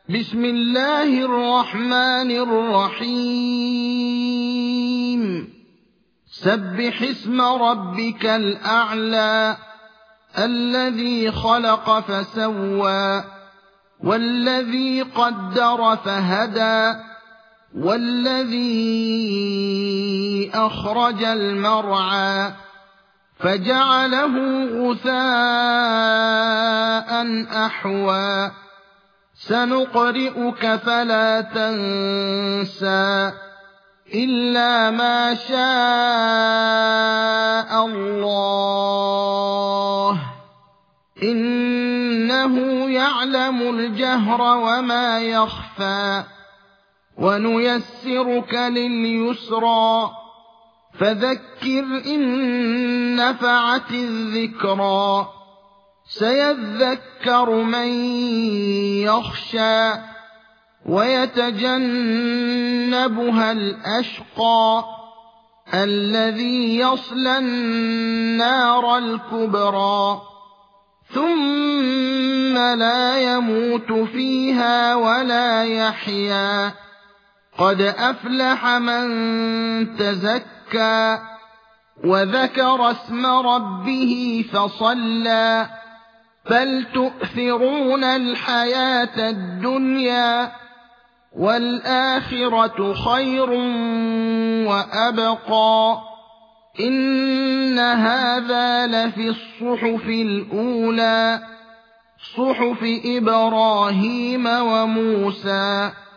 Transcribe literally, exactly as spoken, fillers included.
بسم الله الرحمن الرحيم سبح اسم ربك الأعلى الذي خلق فسوى والذي قدر فهدى والذي أخرج المرعى فجعله غثاء أحوى سنقرئك فلا تنسى إلا ما شاء الله إنه يعلم الجهر وما يخفى ونيسرك لليسرى فذكر إن نفعت الذكرى سيذكر من يخشى ويتجنبها الأشقى الذي يصلى النار الكبرى ثم لا يموت فيها ولا يحيا قد أفلح من تزكى وذكر اسم ربه فصلى بل تؤثرون الحياة الدنيا والآخرة خير وأبقى إن هذا لفي الصحف الأولى صحف إبراهيم وموسى